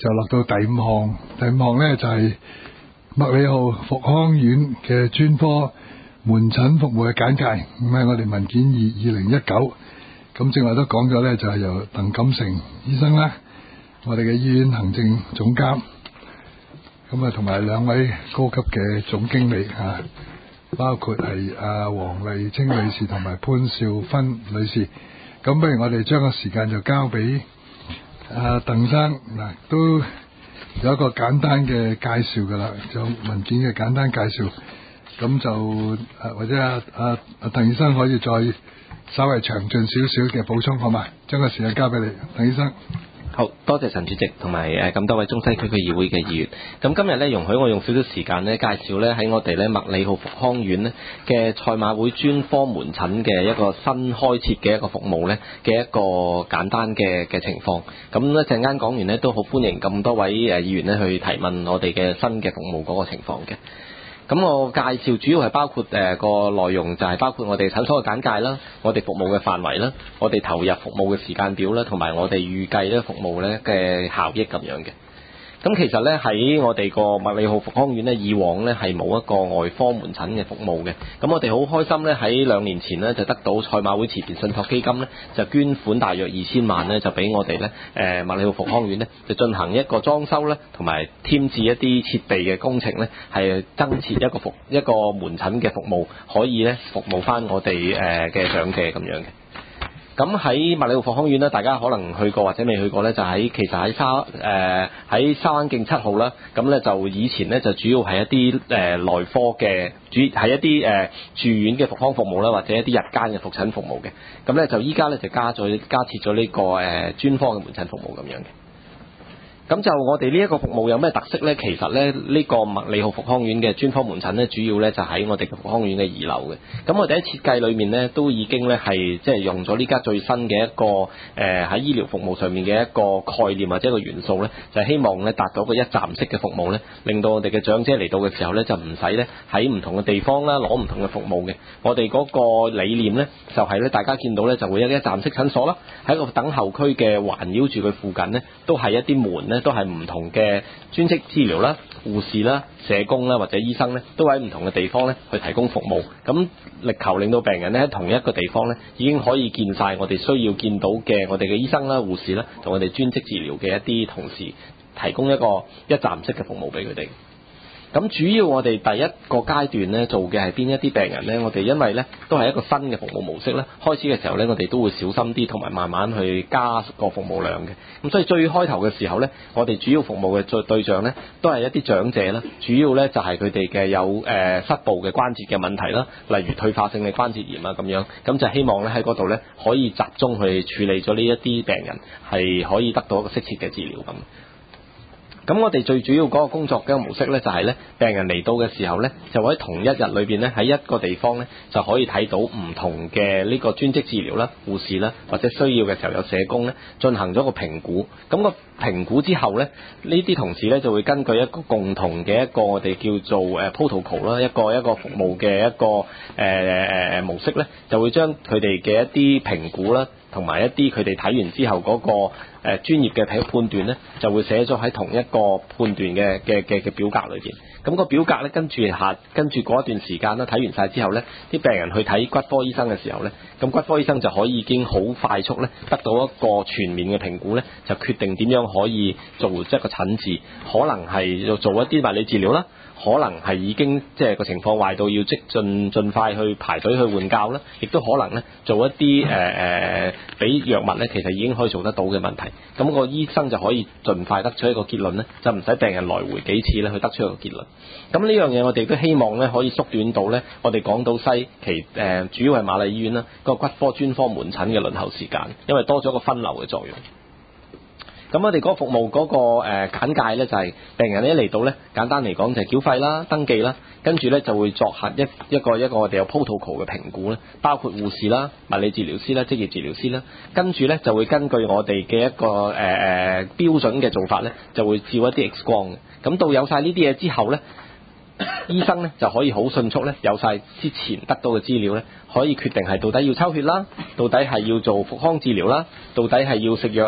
就落到第五項。第五項呢，就係麥理浩復康院嘅專科門診服務嘅簡介，咁係我哋文件2019。咁正話都講咗呢，就係由鄧錦成醫生啦，我哋嘅醫院行政總監，咁啊同埋兩位高級嘅總經理啊，包括係黃麗清女士同埋潘少芬女士。咁不如我哋將個時間就交俾鄧生嗱，都有一個簡單嘅介紹噶啦，就文件嘅簡單介紹。咁就或者鄧醫生可以再稍微詳盡少少嘅補充，好嘛？將個時間交俾你，鄧醫生。 好多謝陳主席同埋咁多位中西區區議會嘅議員。咁今日咧，容許我用少少時間咧，介紹咧喺我哋咧麥理浩復康院咧嘅賽馬會專科門診嘅一個新開設嘅一個服務咧嘅一個簡單嘅情況。咁一陣間講完咧，都好歡迎咁多位議員咧去提問我哋嘅新嘅服務嗰個情況嘅。咁我介紹主要係包括個內容，就係包括我哋診所嘅簡介啦，我哋服務嘅範圍啦，我哋投入服務嘅時間表啦，同埋我哋預計咧服務咧嘅效益咁樣嘅。咁其實咧喺我哋個麥理浩復康院咧，以往咧係冇一個外科門診嘅服務嘅。咁我哋好開心咧，喺2年前咧就得到賽馬會慈善信託基金咧就捐款大約2000萬咧，就俾我哋咧麥理浩復康院咧就進行一個裝修咧，同埋添置一啲設備嘅工程咧，係增設一個門診嘅服務，可以咧服務翻我哋嘅長者咁樣嘅。咁喺麥理浩復康院咧，大家可能去過或者未去過咧，就其實喺沙灣徑7號啦。咁咧就以前咧就主要係一啲內科嘅係一啲住院嘅復康服務啦，或者一啲日間嘅復診服務嘅。咁咧就依家咧就加設咗呢個專科嘅門診服務咁樣嘅。咁就我哋呢一個服務有咩特色呢？其實呢，呢個麥理浩復康院嘅專科門診呢，主要呢就喺我哋嘅復康院嘅2樓嘅。咁我哋喺設計裏面呢，都已經呢係即係用咗呢家最新嘅一個喺醫療服務上面嘅一個概念或者一個元素呢，就係希望呢達到一個一站式嘅服務呢，令到我哋嘅長者嚟到嘅時候呢，就唔使呢喺唔同嘅地方啦攞唔同嘅服務嘅。我哋嗰個理念呢，就係呢大家見到呢，就會有一站式診所啦，喺個等候區嘅環繞住佢附近呢，都係一啲門呢，都係唔同嘅專職治療啦、護士啦、社工啦或者醫生呢，都喺唔同嘅地方呢去提供服務。咁力求令到病人呢喺同一個地方呢，已經可以見晒我哋需要見到嘅我哋嘅醫生啦、護士啦，同我哋專職治療嘅一啲同事，提供一個一站式嘅服務俾佢哋。咁主要我哋第一個階段呢做嘅係邊一啲病人呢？我哋因為呢都係一個新嘅服務模式呢，開始嘅時候呢，我哋都會小心啲，同埋慢慢去加個服務量嘅。咁所以最開頭嘅時候呢，我哋主要服務嘅對象呢，都係一啲長者啦，主要呢就係佢哋嘅有膝部嘅關節嘅問題啦，例如退化性嘅關節炎啊咁樣，咁就希望呢喺嗰度呢，可以集中去處理咗呢一啲病人，係可以得到一個適切嘅治療咁。咁我哋最主要嗰個工作嘅模式呢，就係呢病人嚟到嘅時候呢，就喺同一日裏邊呢，喺一個地方呢，就可以睇到唔同嘅呢個專職治療啦、護士啦，或者需要嘅時候有社工呢，進行咗個評估。咁個評估之後呢，呢啲同事呢，就會根據一個共同嘅一個我哋叫做protocol 啦，一個服務嘅一個模式呢，就會將佢哋嘅一啲評估啦，同埋一啲佢哋睇完之後嗰個專業嘅判斷呢，就會寫咗喺同一個判斷嘅表格裏邊。咁個表格呢，跟住嗰一段時間啦，睇完晒之後呢，啲病人去睇骨科醫生嘅時候呢，咁骨科醫生就可以已經好快速呢，得到一個全面嘅評估呢，就決定點樣可以做一個診治，可能係要做一啲物理治療啦，可能係已經即係個情況壞到要盡快去排隊去換教啦，亦都可能呢做一啲俾藥物呢，其實已經可以做得到嘅問題。咁個醫生就可以盡快得出一個結論呢，就唔使病人來回幾次呢去得出一個結論。咁呢樣嘢我哋都希望呢可以縮短到呢，我哋港島西主要係瑪麗醫院啦個骨科專科門診嘅輪候時間，因為多咗個分流嘅作用。咁我哋嗰個服務嗰個簡介呢，就係病人一嚟到呢，簡單嚟講就係繳費啦、登記啦，跟住呢就會作核一個我哋有 protocol 嘅評估呢，包括護士啦、物理治療師啦、職業治療師啦，跟住呢就會根據我哋嘅一個標準嘅做法呢，就會照一啲 X 光嘅。咁到有晒呢啲嘢之後呢，醫生呢就可以好迅速呢，有晒之前得到嘅資料呢，可以決定係到底要抽血啦，到底係要做復康治療啦，到底係要食藥啦，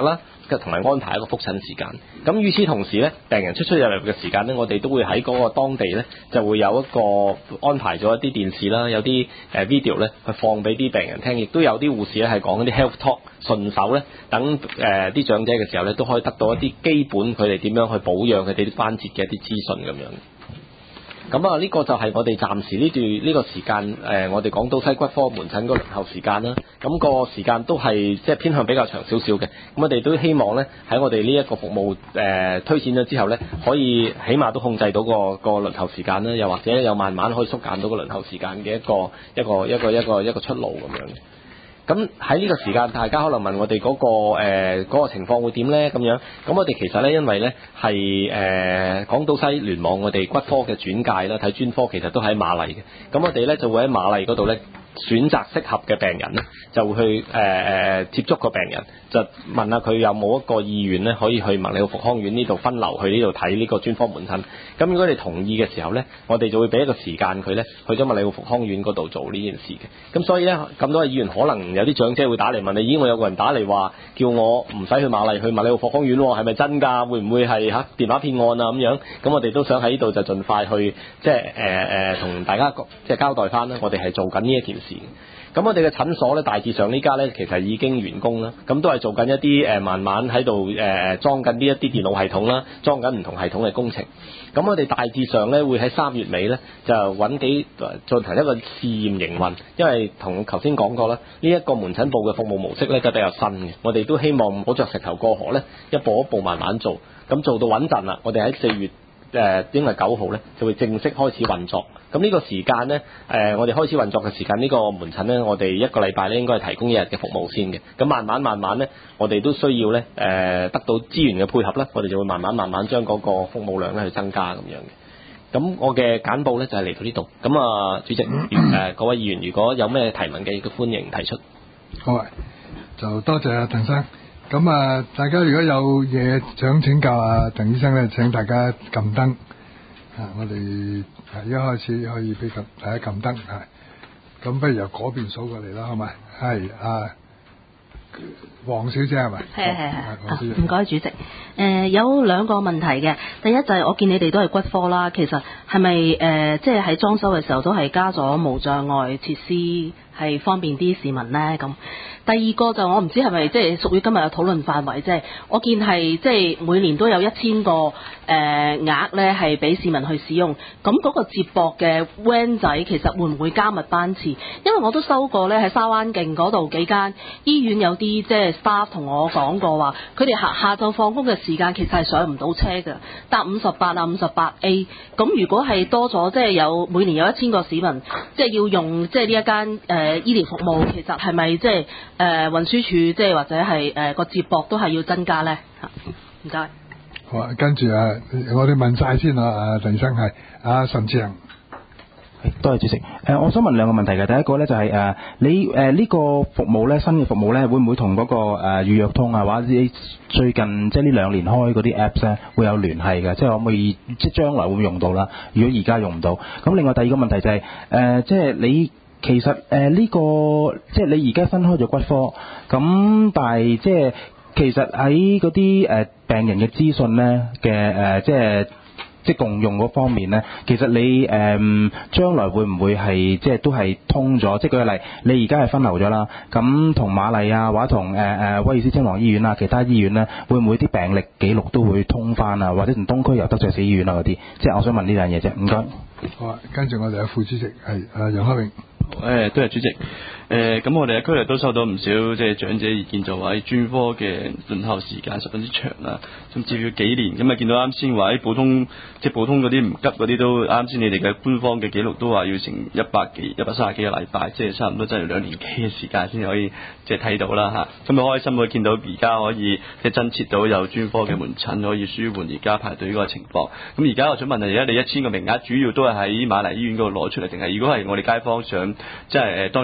同埋安排一個覆診時間。咁與此同時咧，病人出入嘅時間咧，我哋都會喺嗰個當地咧就會有一個安排咗一啲電視啦，有啲video 咧去放俾啲病人聽，亦都有啲護士咧係講一啲 health talk，順手咧等啲長者嘅時候咧都可以得到一啲基本佢哋點樣去保養佢哋啲關節嘅一啲資訊咁樣。咁啊，呢個就係我哋暫時呢個時間我哋港島西骨科門診個輪候時間啦。咁個時間都係即係偏向比較長少少嘅。咁我哋都希望咧喺我哋呢一個服務推展咗之後咧，可以起碼都控制到個輪候時間啦，又或者又慢慢可以縮減到個輪候時間嘅一個出路咁樣。咁喺呢個時間，大家可能問我哋嗰個情況會點呢？咁樣，咁我哋其實呢，因為呢係港島西聯網我哋骨科嘅轉介啦，睇專科其實都喺瑪麗嘅。咁我哋呢就會喺瑪麗嗰度呢選擇適合嘅病人呢，就會去接觸個病人，就問下佢有冇一個意願呢，可以去麥理浩復康院呢度分流去呢度睇呢個專科門診。咁如果你同意嘅時候呢，我哋就會俾一個時間佢呢，去咗麥理浩復康院嗰度做呢件事嘅。咁所以呢，咁多位議員可能有啲長者會打嚟問你，咦，我有個人打嚟話叫我唔使去瑪麗，去麥理浩復康院喎，係咪真㗎？會唔會係電話騙案啊咁樣？咁我哋都想喺呢度就盡快去即係同大家即係交代翻啦，我哋係做緊呢一件事。咁我哋嘅診所咧，大致上呢家咧其實已經完工啦，咁都係做緊一啲慢慢喺度裝緊呢一啲電腦系統啦，裝緊唔同系統嘅工程。咁我哋大致上咧會喺3月尾咧就揾進行一個試驗營運，因為同頭先講過啦，呢一個門診部嘅服務模式咧都比較新嘅，我哋都希望唔好著石頭過河咧，一步一步慢慢做，咁做到穩陣啦，我哋喺4月應該係9號咧就會正式開始運作。咁呢個時間呢，我哋開始運作嘅時間，呢個門診呢，我哋1個禮拜呢應該係提供1日嘅服務先嘅。咁慢慢呢，我哋都需要呢得到資源嘅配合呢，我哋就會慢慢將嗰個服務量呢去增加咁樣嘅。咁我嘅簡報呢就係嚟到呢度。咁啊，主席各位議員如果有咩提問嘅，亦都歡迎提出。 好啊，就多謝阿鄧生。咁啊，大家如果有嘢想請教阿鄧醫生呢，請大家撳燈。我哋一開始可以俾大家撳燈，咁不如由嗰邊數過嚟啦，好咪？係黃小姐係咪？ 係。唔該，主席。有2個問題嘅。第一就係我見你哋都係骨科啦，其實係咪即係喺裝修嘅時候都係加咗無障礙設施，係方便啲市民呢？咁第二個就我唔知係咪即係屬於今日嘅討論範圍，即係我見係即係每年都有1000個額咧係俾市民去使用，咁嗰個接駁嘅 van 仔其實會唔會加密班次？因為我都收過咧喺沙灣徑嗰度幾間醫院有啲即係 staff 同我講過話，佢哋下晝放工嘅時間其實係上唔到車嘅，搭58啊 58A。咁如果係多咗即係有每年有1000個市民即係要用即係呢一間醫療服務，其實係咪即係運輸署即係或者係個接駁都係要增加咧？唔該。 好啊，跟住我哋問晒先啊，鄧醫生係岑志恒。 多謝主席。我想問2個問題嘅。第一個咧就係你呢個服務咧，新嘅服務咧，會唔會同嗰個預約通啊，或者最近即係呢2年開嗰啲 apps 咧會有聯繫嘅？即係可唔可以即係將來會唔會用到啦？如果而家用唔到，咁另外第二個問題就係即係你其實呢個即係你而家分開咗骨科，咁但係即係其實喺嗰啲病人嘅資訊咧嘅即係共用嗰方面咧，其實你將來會唔會係即係都係通咗？即係舉個例，你而家係分流咗啦，咁同瑪麗啊，或者同威爾斯親王醫院啊，其他醫院咧，會唔會啲病歷記錄都會通翻啊？或者同東區尤德爵士醫院啊嗰啲？即係我想問呢樣嘢啫。唔該。 好啊，跟住我哋嘅副主席係楊克榮。 多謝主席。咁我哋喺區內都收到唔少即係長者意見，就話喺專科嘅輪候時間十分之長啦，甚至要幾年。咁啊見到啱先話喺普通嗰啲唔急嗰啲都啱先，你哋嘅官方嘅記錄都話要成130幾個禮拜，即係差唔多真係2年幾嘅時間先可以即係睇到啦嚇。咁啊開心可以見到而家可以即係增設到有專科嘅門診，可以舒緩而家排隊嗰個情況。咁而家我想問下，而家你1000個名額主要都係喺瑪麗醫院嗰度攞出嚟，定係如果係我哋街坊想即係當然啦，你係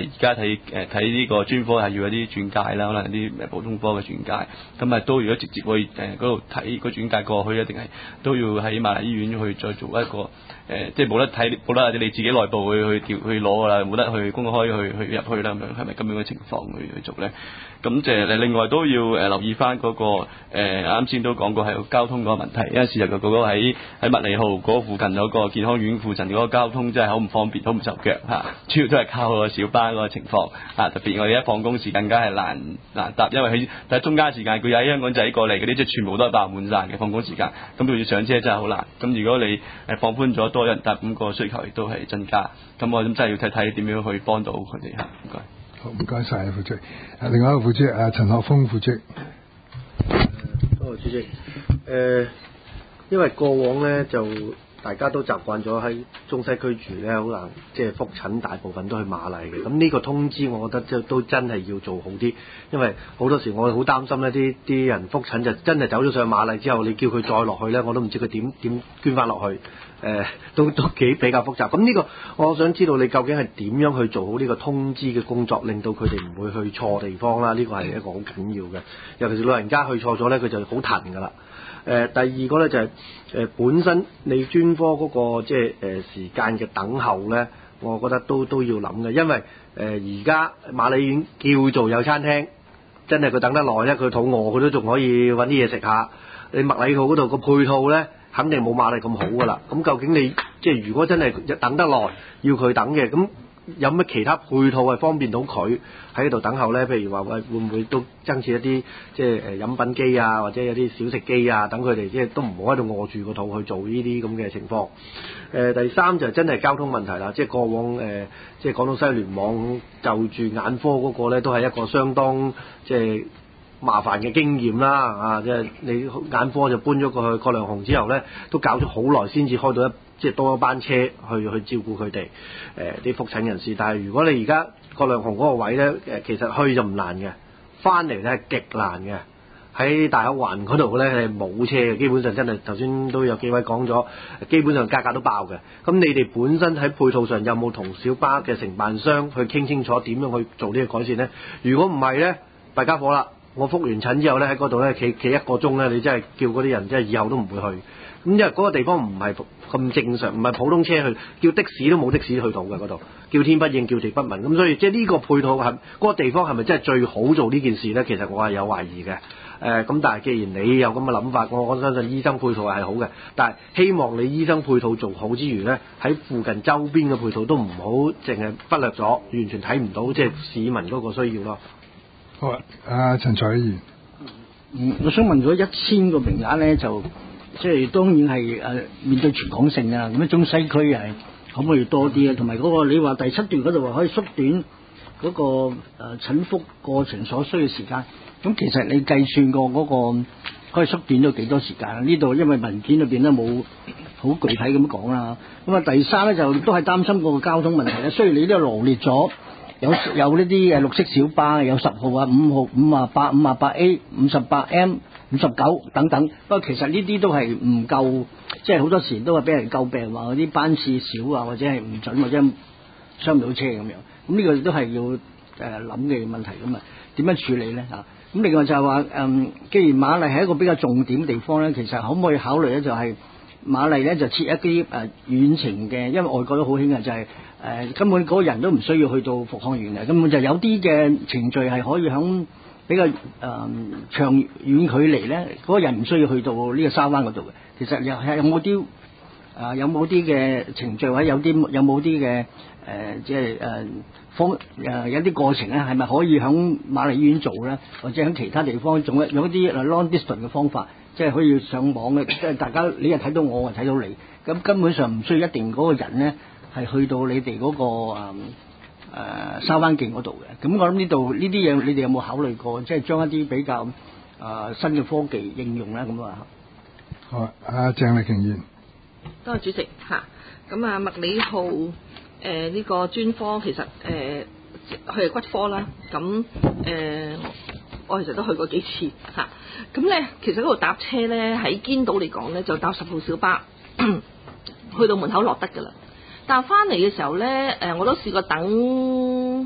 而家睇呢個專科係要有啲轉介啦，可能有啲普通科嘅轉介，咁都如果直接去嗰度睇個轉介過去，一定係都要喺瑪麗醫院去再做一個即係冇得你自己內部去攞㗎啦，冇得去公開去入去啦，咁樣係咪咁樣嘅情況去做咧？咁即係另外都要留意翻嗰個啱先都講過係交通嗰個問題，因為事實嗰個喺麥理浩嗰附近嗰個健康院附近嗰個交通真係好唔方便，好唔就腳嚇，主要都係靠個小巴嗰個情況啊。特別我哋一放工時更加係難搭，因為佢喺中間時間佢喺香港仔過嚟嗰啲，即係全部都係爆滿晒嘅放工時間，咁佢要上車真係好難。咁如果你放寬咗多人搭，咁個需求亦都係增加。咁我諗真係要睇睇點樣去幫到佢哋嚇。唔該。 好，唔該晒副主席。另外一個副主席陳學鋒副主席。 多謝主席。因為過往咧就大家都習慣咗喺中西區住咧，好難即係覆診，大部分都去瑪麗嘅。咁呢個通知，我覺得都真係要做好啲，因為好多時我好擔心咧，啲人覆診就真係走咗上瑪麗之後，你叫佢再落去咧，我都唔知佢點捐翻落去。都比較複雜。咁呢個我想知道你究竟係點樣去做好呢個通知嘅工作，令到佢哋唔會去錯地方啦。呢個係一個好緊要嘅，尤其是老人家去錯咗咧，佢就好騰㗎啦。第二個咧就係本身你專科嗰個即係時間嘅等候咧，我覺得都要諗嘅，因為而家瑪麗醫院叫做有餐廳，真係佢等得耐咧，佢肚餓佢都仲可以揾啲嘢食下。你麥理浩嗰度個配套咧，肯定冇瑪麗咁好㗎啦。咁究竟你即係如果真係等得耐，要佢等嘅，咁有乜其他配套係方便到佢喺度等候咧？譬如話會唔會都增設一啲即係飲品機啊，或者有啲小食機啊，等佢哋即係都唔好喺度餓住個肚去做呢啲咁嘅情況。第三就真係交通問題啦，即係過往即係港島西聯網就住眼科嗰個咧，都係一個相當即係麻煩嘅經驗啦。啊，即係你眼科就搬咗過去葛量洪之後咧，都搞咗好耐先至開到即係多一班車去照顧佢哋啲覆診人士。但係如果你而家葛量洪嗰個位咧，其實去就唔難嘅，翻嚟咧係極難嘅。喺大口環嗰度咧係冇車嘅，基本上真係頭先都有幾位講咗，基本上價格都爆嘅。咁你哋本身喺配套上有冇同小巴嘅承辦商去傾清楚點樣去做呢個改善咧？如果唔係咧，弊家伙啦！我覆完診之後咧，喺嗰度咧企1個鐘咧，你真係叫嗰啲人真係以後都唔會去。咁因為嗰個地方唔係咁正常，唔係普通車去，叫的士都冇的士去到嘅嗰度，叫天不應，叫地不聞。咁所以即係呢個配套係嗰個地方係咪真係最好做呢件事咧？其實我係有懷疑嘅。咁但係既然你有咁嘅諗法，我相信醫生配套係好嘅。但係希望你醫生配套做好之餘咧，喺附近周邊嘅配套都唔好淨係忽略咗，完全睇唔到即係市民嗰個需要咯。 好啊，陳財議員。 我想問咗1000個名額咧，就即係當然係面對全港性啊。咁中西區係可唔可以多啲啊？同埋嗰個你話第7段嗰度話可以縮短嗰個診復過程所需嘅時間。咁其實你計算過嗰個可以縮短咗幾多時間啊？呢度因為文件裏邊咧冇好具體咁講啦。咁啊第三咧就都係擔心嗰個交通問題咧。雖然你都羅列咗有呢啲綠色小巴，有10號啊、5號、58、58A、58M、59等等。不過其實呢啲都係唔夠，即係好多時都係俾人詬病話嗰啲班次少啊，或者係唔準或者上唔到車咁樣。咁呢個都係要諗嘅問題咁啊，點樣處理咧嚇？咁另外就係話既然瑪麗係一個比較重點嘅地方咧，其實可唔可以考慮咧？就係瑪麗咧就設一啲遠程嘅，因為外國都好興嘅，就係根本嗰個人都唔需要去到復康院嘅，根本就有啲嘅程序係可以響比較長遠距離咧，嗰個人唔需要去到呢個沙灣嗰度嘅。其實又係有冇啲嘅程序或者有冇啲嘅即係有啲過程咧，係咪可以響瑪麗醫院做咧，或者喺其他地方用一啲 long distance 嘅方法，即係可以上網嘅，即係大家你又睇到我，我睇到你，咁根本上唔需要一定嗰個人咧係去到你哋嗰個沙灣徑嗰度嘅。咁我諗呢度呢啲嘢，你哋有冇考慮過，即係將一啲比較新嘅科技應用咧咁啊？ 好啊，阿鄭麗瓊議員。 多謝主席嚇。咁啊，麥理浩呢個專科其實佢係骨科啦。咁我其實都去過幾次嚇。咁咧，其實嗰度搭車咧喺堅道嚟講咧，就搭10號小巴去到門口落得㗎啦。但係翻嚟嘅時候咧，我都試過等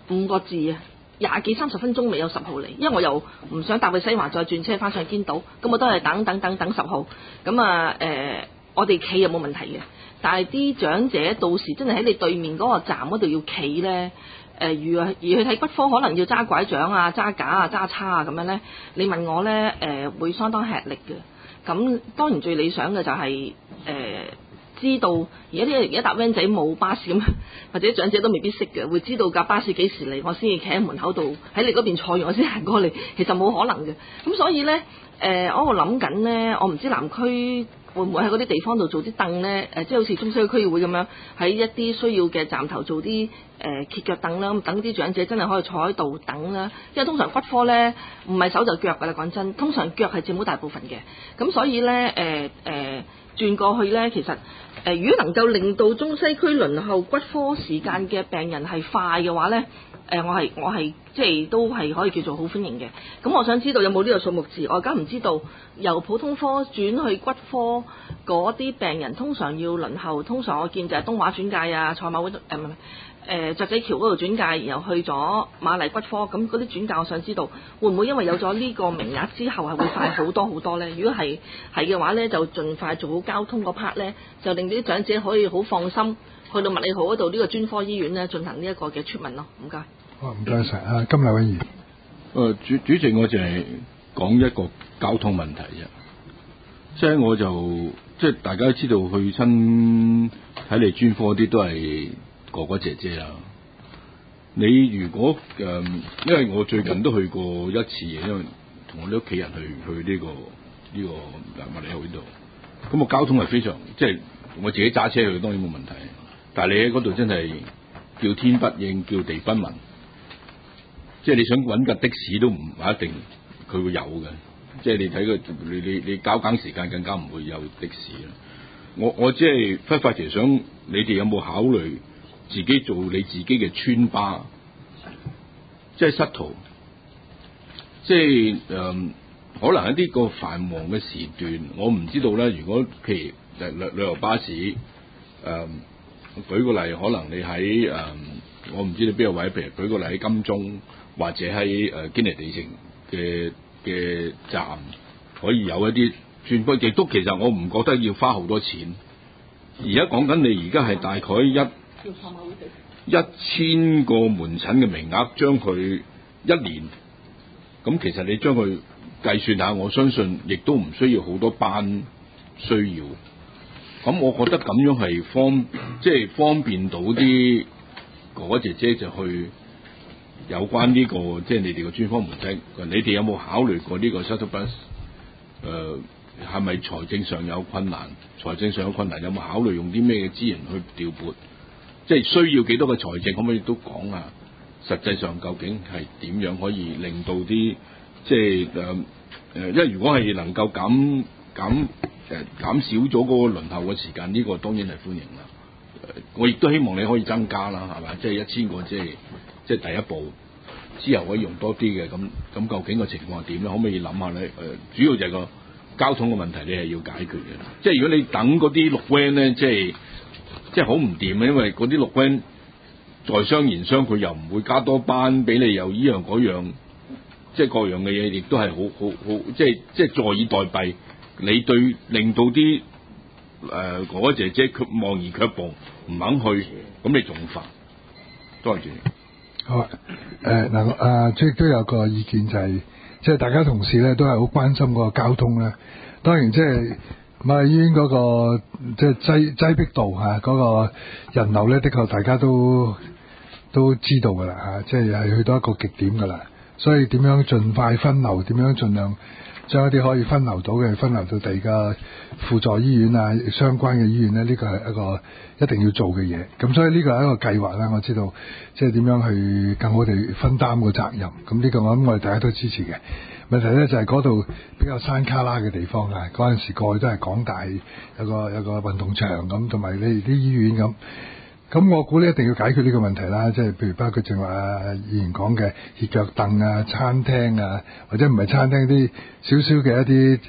5個字啊，20幾30分鐘未有10號嚟，因為我又唔想搭去西環再轉車翻上堅道，咁我都係等10號。咁我哋企又冇問題嘅，但係啲長者到時真係喺你對面嗰個站嗰度要企呢。而去睇骨科可能要揸拐杖啊、揸架啊、揸叉啊咁樣呢，你問我呢，會相當吃力嘅。咁當然最理想嘅就係、知道而家搭 van 仔冇巴士咁，或者長者都未必識嘅，會知道架巴士幾時嚟，我先至企喺門口度喺你嗰邊坐完，我先行過嚟。其實冇可能嘅。咁所以呢，我諗緊呢，我唔知南區會唔會喺嗰啲地方度做啲凳呢？即係好似中西區區議會咁樣，喺一啲需要嘅站頭做啲歇腳凳啦，咁等啲長者真係可以坐喺度等啦。因為通常骨科呢，唔係手就腳㗎啦，講真，通常腳係佔好大部分嘅。咁所以呢，轉過去呢，其實如果能夠令到中西區輪候骨科時間嘅病人係快嘅話呢，我係即係都係可以叫做好歡迎嘅。咁我想知道有冇呢個數目字？我而家唔知道由普通科轉去骨科嗰啲病人通常要輪候，通常我見就係東華轉介啊、賽馬會雀仔橋嗰度轉介，然後去咗瑪麗骨科。咁嗰啲轉介，我想知道會唔會因為有咗呢個名額之後係會快好多好多呢？如果係嘅話呢，就盡快做好交通嗰 part 呢，就令啲長者可以好放心去到麥理浩嗰度呢個專科醫院呢進行呢一個嘅出問咯。唔該。 好，唔該晒。啊，金麗委員。 主席，我就係講一個交通問題啫。即係我就即係大家都知道去親睇嚟專科啲都係哥哥姐姐啦。你如果因為我最近都去過一次，因為同我啲屋企人去呢個麥理浩呢度，咁個交通係非常即係我自己揸車去當然冇問題，但係你喺嗰度真係叫天不應，叫地不聞。即係你想揾架的士都唔一定佢會有嘅，即係你睇佢你交更時間更加唔會有的士啦。我即係忽發奇想，你哋有冇考慮自己做你自己嘅村巴，即係失途，即係可能喺呢個繁忙嘅時段，我唔知道咧。如果譬如旅遊巴士，舉個例，可能你喺我唔知你邊個位，譬如舉個例喺金鐘。或者喺堅尼地城嘅站可以有一啲轉科，亦都其實我唔覺得要花好多錢。而家講緊你而家係大概1000個門診嘅名額，將佢1年，咁其實你將佢計算下，我相信亦都唔需要好多班需要。咁我覺得咁樣係方便到啲哥哥姐姐就去。有關呢個即係你哋嘅專科門診，你哋有冇考慮過呢個 shuttle bus？ 係咪財政上有困難？財政上有困難，有冇考慮用啲咩資源去調撥？即係需要幾多嘅財政，可唔可以都講下？實際上究竟係點樣可以令到啲即係因為如果係能夠減少咗嗰個輪候嘅時間，呢個當然係歡迎啦。我亦都希望你可以增加啦，係咪？即係1000個即係第一步，之後可以用多啲嘅，咁究竟個情況係點咧？可唔可以諗下咧？主要就係個交通嘅問題，你係要解決嘅。即係如果你等嗰啲綠 van 咧，即係好唔掂嘅，因為嗰啲綠 van在商言商，佢又唔會加多班俾你，又依樣嗰樣，即係各樣嘅嘢，亦都係好，即係坐以待斃。你對令到啲哥哥姐姐望而卻步，唔肯去，咁你仲煩。多謝主席。 好啊，即係都有個意見就係，即係大家同事咧都係好關心嗰個交通啦。當然即係瑪麗醫院嗰個即係擠迫度嗰個人流咧，的確大家都知道㗎啦，即係去到一個極點㗎啦。所以點樣盡快分流，點樣盡量將一啲可以分流到嘅分流到第二個輔助醫院啊，相關嘅醫院咧，呢個係一個一定要做嘅嘢。咁所以呢個係一個計劃啦，我知道即係點樣去更好地分擔個責任。咁呢個我諗我哋大家都支持嘅。問題咧就係嗰度比較山卡拉嘅地方啊，嗰陣時過去都係港大有個運動場咁，同埋你哋啲醫院咁。咁我估咧一定要解決呢個問題啦，即係譬如包括正話議員講嘅歇腳凳啊、餐廳啊，或者唔係餐廳啲少少嘅一啲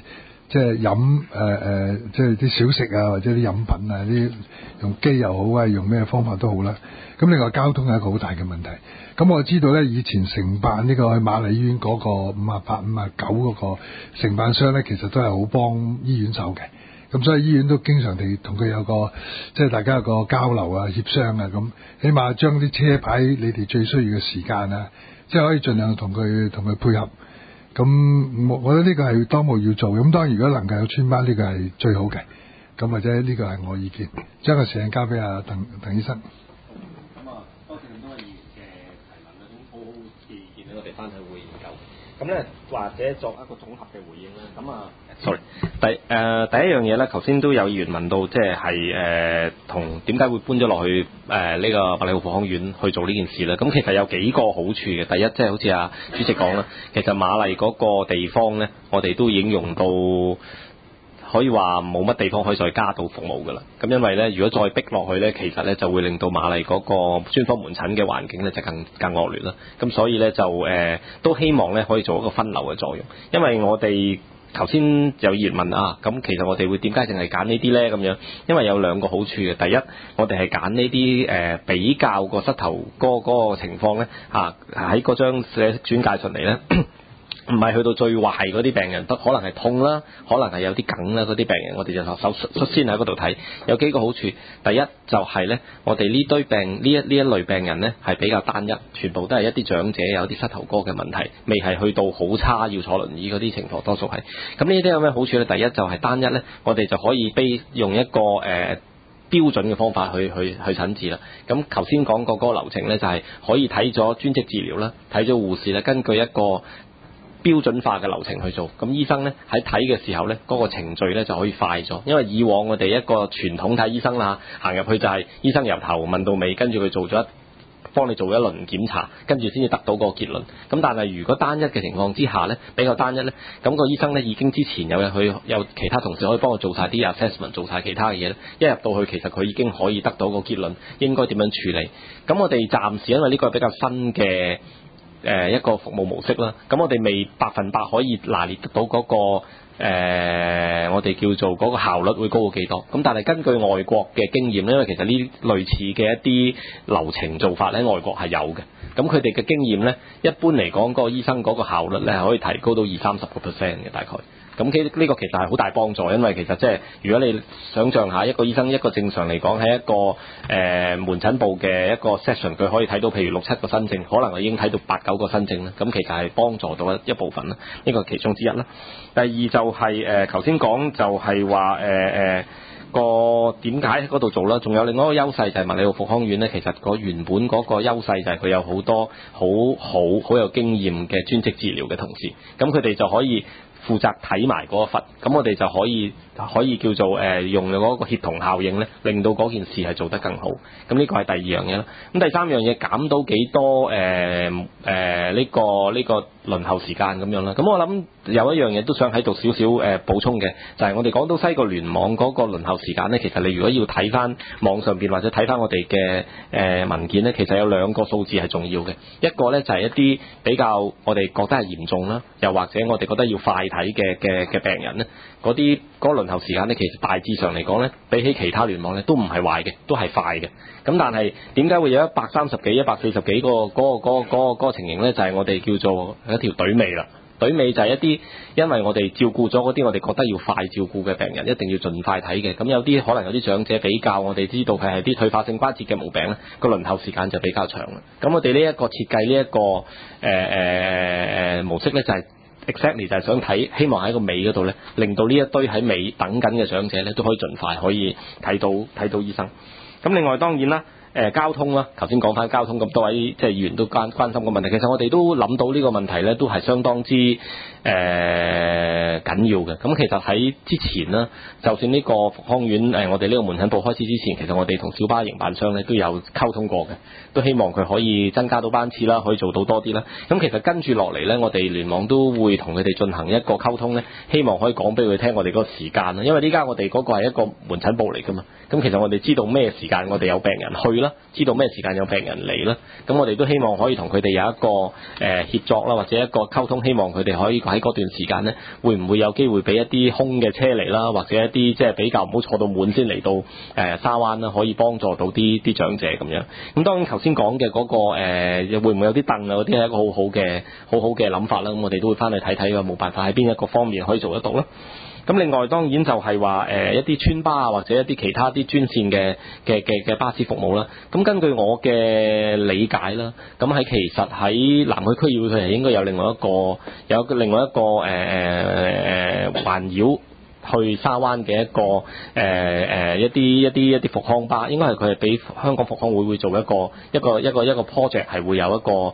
即係飲即係啲小食啊，或者啲飲品啊，啲用機又好啊，用咩方法都好啦。咁另外交通係一個好大嘅問題。咁我知道咧，以前承辦呢個去瑪麗醫院嗰個58、59嗰個承辦商咧，其實都係好幫醫院手嘅。咁所以醫院都經常地同佢有個即係大家有個交流啊、協商啊咁，起碼將啲車牌你哋最需要嘅時間啊，即係可以盡量同佢配合。咁我覺得呢個係當務要做。咁當然如果能夠有村巴呢個係最好嘅。咁或者呢個係我意見，將個時間交俾阿鄧醫生。 咁啊，多謝咁多位議員嘅提問啦，咁好好嘅意見咧，我哋翻去會研究。咁咧，或者作一個綜合嘅回應啦。咁啊 ，sorry，第一樣嘢咧，頭先都有議員問到，即係同點解會搬咗落去呢個麥理浩復康院去做呢件事咧？咁其實有幾個好處嘅。第一，即係好似阿主席講啦，其實瑪麗嗰個地方咧，我哋都已經用到。可以話冇乜地方可以再加到服務㗎啦。咁因為咧，如果再逼落去咧，其實咧就會令到瑪麗嗰個專科門診嘅環境咧就更惡劣啦。咁所以咧就都希望咧可以做一個分流嘅作用。因為我哋頭先有議員問啊，咁其實我哋會點解淨係揀呢啲咧咁樣？因為有兩個好處嘅。第一，我哋係揀呢啲比較個膝頭哥嗰個情況咧喺嗰張轉介出嚟咧。唔係去到最壞嗰啲病人，可能係痛啦，可能係有啲梗啦嗰啲病人，我哋就率先喺嗰度睇。有幾個好處，第一就係咧，我哋呢堆病呢一類病人咧係比較單一，全部都係一啲長者有啲膝頭哥嘅問題，未係去到好差要坐輪椅嗰啲情況，多數係。咁呢啲有咩好處咧？第一就係單一咧，我哋就可以用一個標準嘅方法去診治啦。咁頭先講過嗰個流程咧，就係可以睇咗專職治療啦，睇咗護士啦，根據一個標準化嘅流程去做，咁醫生咧喺睇嘅時候咧，嗰個程序咧就可以快咗。因為以往我哋一個傳統睇醫生啦，行入去就係醫生由頭問到尾，跟住佢幫你做一輪檢查，跟住先至得到個結論。咁但係如果單一嘅情況之下咧，比較單一咧，咁個醫生咧已經之前有其他同事可以幫我做晒啲 assessment， 做晒其他嘅嘢咧，一入到去其實佢已經可以得到個結論，應該點樣處理。咁我哋暫時因為呢個係比較新嘅一個服務模式啦，咁我哋未100%可以拿捏得到嗰個我哋叫做嗰個效率會高過幾多。咁但係根據外國嘅經驗咧，因為其實呢類似嘅一啲流程做法咧，外國係有嘅。咁佢哋嘅經驗咧，一般嚟講，嗰個醫生嗰個效率咧係可以提高到20-30%嘅大概。咁呢個其實係好大幫助，因為其實即係如果你想象下一個醫生一個正常嚟講喺一個門診部嘅一個 session， 佢可以睇到譬如6-7個新症，可能已經睇到8-9個新症啦。咁其實係幫助到一部分啦，呢個係其中之一啦。第二就係頭先講就係話個點解喺嗰度做啦？仲有另外一個優勢就係麥理浩復康院咧，其實個原本嗰個優勢就係佢有好多好有經驗嘅專職治療嘅同事，咁佢哋就可以負責睇埋嗰一忽，咁我哋就可以叫做用嗰個協同效應咧，令到嗰件事係做得更好。咁呢個係第二樣嘢啦。咁第三樣嘢減到幾多呢個輪候時間咁樣啦。咁我諗有一樣嘢都想喺度少少補充嘅，就係我哋港島西個聯網嗰個輪候時間咧，其實你如果要睇翻網上邊或者睇翻我哋嘅文件咧，其實有兩個數字係重要嘅。一個咧就係一啲比較我哋覺得係嚴重啦，又或者我哋覺得要快睇嘅病人咧，嗰個輪候時間咧，其實大致上嚟講咧，比起其他聯網咧都唔係壞嘅，都係快嘅。咁但係點解會有130幾、140幾嗰個情形咧？就係我哋叫做一條隊尾啦。隊尾就係一啲因為我哋照顧咗嗰啲我哋覺得要快照顧嘅病人，一定要盡快睇嘅。咁有啲可能有啲長者比較我哋知道佢係啲退化性關節嘅毛病咧，個輪候時間就比較長啦。咁我哋呢一個設計呢一個模式咧，就係exactly 就係想睇，希望喺個尾嗰度咧，令到呢一堆喺尾等緊嘅長者咧，都可以盡快可以睇到醫生。咁另外當然啦，交通啦，頭先講翻交通，咁多位即係議員都關心個問題，其實我哋都諗到呢個問題咧，都係相當之緊要嘅。咁其實喺之前啦，就算呢個復康院我哋呢個門診部開始之前，其實我哋同小巴營辦商咧都有溝通過嘅，都希望佢可以增加到班次啦，可以做到多啲啦。咁其實跟住落嚟咧，我哋聯網都會同佢哋進行一個溝通咧，希望可以講俾佢聽我哋嗰個時間啦。因為呢家我哋嗰個係一個門診部嚟噶嘛，咁其實我哋知道咩時間我哋有病人去啦，知道咩時間有病人嚟啦，咁我哋都希望可以同佢哋有一個協作啦，或者一個溝通，希望佢哋可以喺喺嗰段時間呢，會唔會有機會俾一啲空嘅車嚟啦，或者一啲即係比較唔好坐到滿先嚟到沙灣啦，可以幫助到啲長者咁樣。咁當然頭先講嘅嗰個會唔會有啲凳啊嗰啲係一個好好嘅諗法啦。咁我哋都會翻去睇睇冇辦法喺邊一個方面可以做得到啦。咁另外當然就係話一啲村巴啊，或者一啲其他啲專線嘅巴士服務啦。咁根據我嘅理解啦，咁喺其實喺南區區議會佢係應該有另外一個環繞去沙灣嘅一個一啲復康巴，應該係佢係俾香港復康會做一個 project 係會有一個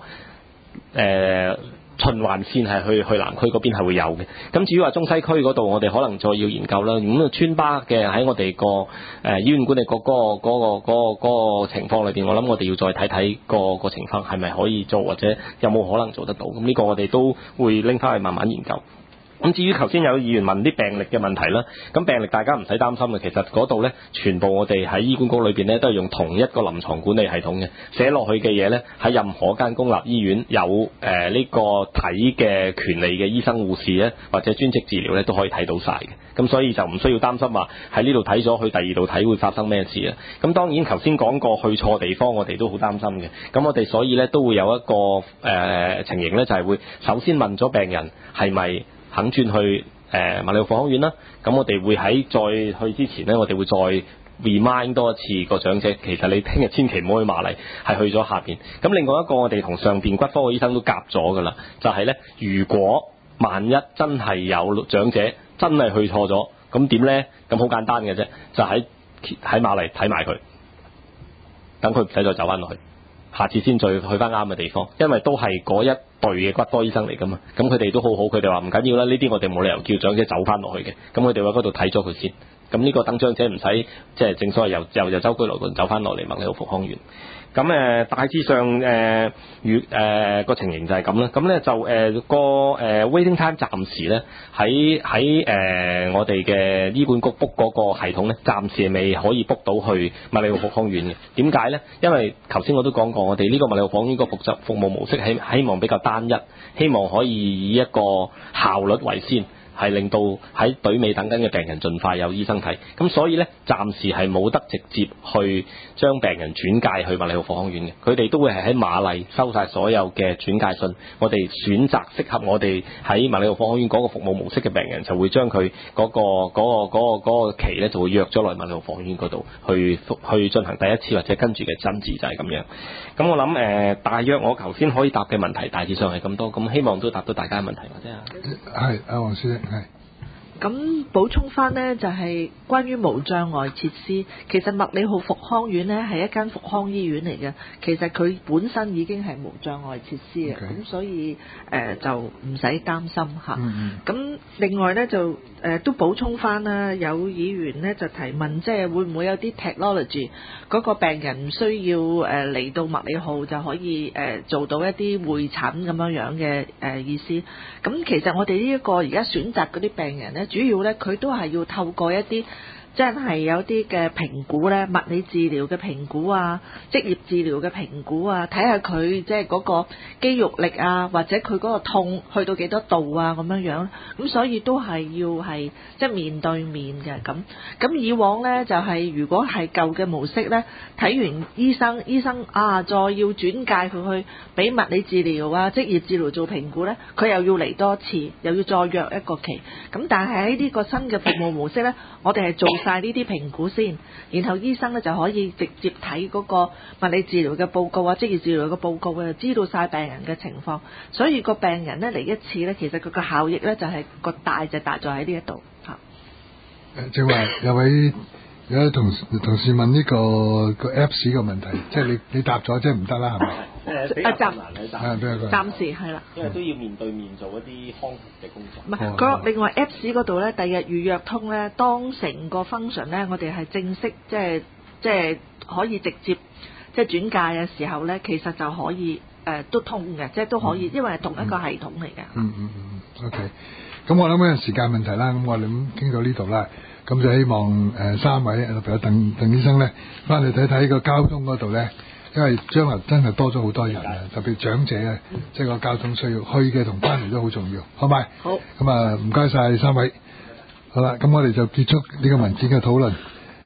循環線係去南區嗰邊係會有嘅。咁至於話中西區嗰度，我哋可能再要研究啦。咁村巴嘅喺我哋個醫院管理局嗰個情況裏邊，我諗我哋要再睇睇個情況係咪可以做，或者有冇可能做得到。咁呢個我哋都會拎翻去慢慢研究。咁至於頭先有議員問啲病歷嘅問題啦，咁病歷大家唔使擔心嘅，其實嗰度呢，全部我哋喺醫管局裏邊呢，都係用同一個臨床管理系統嘅，寫落去嘅嘢呢，喺任何間公立醫院有呢個睇嘅權利嘅醫生護士呢，或者專職治療呢，都可以睇到晒嘅。咁所以就唔需要擔心話喺呢度睇咗去第二度睇會發生咩事啊。咁當然頭先講過去錯地方，我哋都好擔心嘅。咁我哋所以呢，都會有一個情形呢，就係會首先問咗病人係咪肯轉去麥理浩復康院啦，咁我哋會喺再去之前呢，我哋會再 remind 多一次個長者，其實你聽日千祈唔好去瑪麗，係去咗下邊。咁另外一個我哋同上邊骨科嘅醫生都夾咗噶啦，就係呢：如果萬一真係有長者真係去錯咗，咁點呢？咁好簡單嘅啫，就喺瑪麗睇埋佢，等佢唔使再走翻落去。下次先再去翻啱嘅地方，因為都係嗰一隊嘅骨科醫生嚟噶嘛，咁佢哋都好好，佢哋話唔緊要啦，呢啲我哋冇理由叫長者走翻落去嘅，咁佢哋喺嗰度睇咗佢先，咁呢個等長者唔使即係正所謂由舟車勞頓走翻落嚟麥理浩復康院。咁大致上個情形就係咁啦。咁咧就個waiting time 暫時咧喺我哋嘅醫管局 book 嗰個系統咧，暫時未可以 book 到去麥理浩復康院嘅。點解咧？因為頭先我都講過，我哋呢個麥理浩復康院個服務模式希望比較單一，希望可以以一個效率為先。係令到喺隊尾等緊嘅病人盡快有醫生睇，咁所以呢，暫時係冇得直接去將病人轉介去麥理浩復康院嘅，佢哋都會係喺瑪麗收晒所有嘅轉介信，我哋選擇適合我哋喺麥理浩復康院嗰個服務模式嘅病人，就會將佢嗰個期呢就會約咗來麥理浩復康院嗰度去進行第一次或者跟住嘅診治，就係咁樣。咁我諗大約我頭先可以答嘅問題大致上係咁多，咁希望都答到大家嘅問題或者係阿黃師兄。係咁補充翻呢，就係關於無障礙設施。其實麥理浩復康院呢係一間復康醫院嚟嘅，其實佢本身已經係無障礙設施嘅，咁所以就唔使擔心嚇。咁另外呢，就都補充翻啦，有議員呢就提問，即係會唔會有啲 technology 嗰個病人唔需要嚟到麥理浩就可以做到一啲會診咁樣嘅意思？咁其實我哋呢一個而家選擇嗰啲病人呢，主要呢，佢都係要透過一啲真係有啲嘅評估呢，物理治療嘅評估啊，職業治療嘅評估啊，睇下佢即係嗰個肌肉力啊，或者佢嗰個痛去到幾多度啊咁樣，咁所以都係要係即係面對面嘅咁。咁以往呢，就係如果係舊嘅模式呢，睇完醫生啊，再要轉介佢去俾物理治療啊、職業治療做評估呢，佢又要嚟多次，又要再約一個期。咁但係喺呢個新嘅服務模式呢，我哋係做晒呢啲評估先，然後醫生咧就可以直接睇嗰個物理治療嘅報告啊、職業治療嘅報告啊，知道晒病人嘅情況。所以個病人咧嚟一次咧，其實佢個效益咧就係個大就大在喺呢一度嚇。 正話有位同事問呢個 Apps 嘅問題，即係你答咗，即係唔得啦，係咪？暫時係啦， 因為都要面對面做一啲康復嘅工作。 唔係，另外 Apps 嗰度咧，第日預約通咧，當成個 function 咧，我哋係正式即係可以直接即係轉介嘅時候咧，其實就可以都通嘅，即係都可以，因為係同一個系統嚟嘅。 OK， 咁我諗時間問題啦，咁我哋咁傾到呢度啦，咁就希望3位特別有鄧醫生咧，翻嚟睇睇個交通嗰度咧。 因為將來真係多咗好多人啊，特別長者啊，即係個交通需要去嘅同翻嚟都好重要，好咪？ 好。 咁啊，唔該晒三位。好啦，咁我哋就結束呢個文件嘅討論。